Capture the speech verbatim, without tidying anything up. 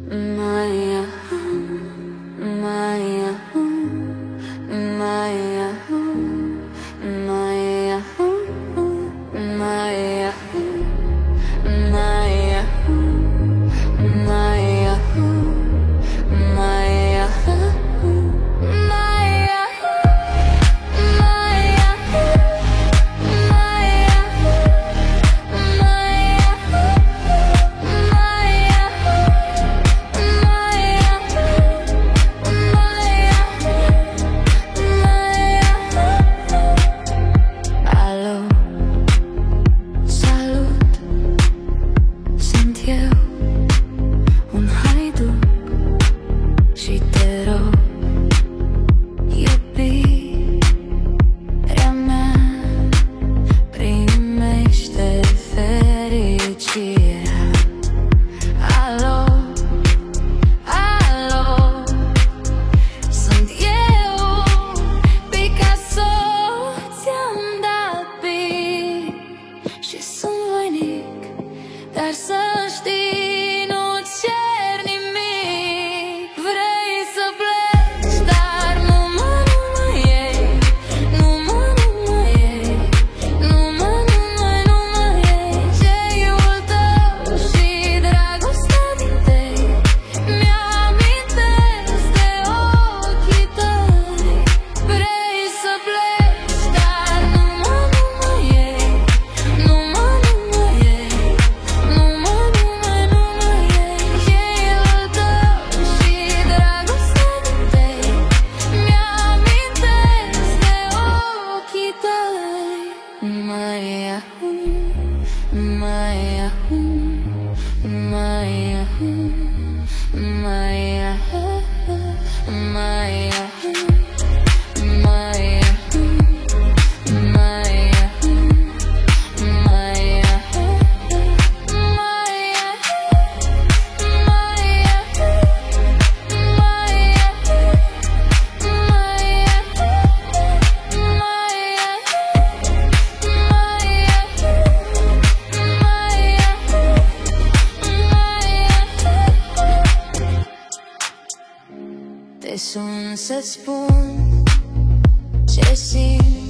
Maya, Maya, Maya, Maya, Maya, Maya, Maya, Maya. Dar să știi, nu cer nimic. Vrei să pleci, dar nu mă, nu mă iei. Nu mă, nu mă iei. Nu mă, nu mă, nu mă iei. Ceiul tău și dragostea din tei mi-amintesc de ochii tăi. Vrei să pleci, dar nu mă, nu mă iei. Nu mă, nu mă iei. Maya, Maya, Maya, Maya, Maya, Maya, Maya, Maya. Te sun să-ți spun ce simt.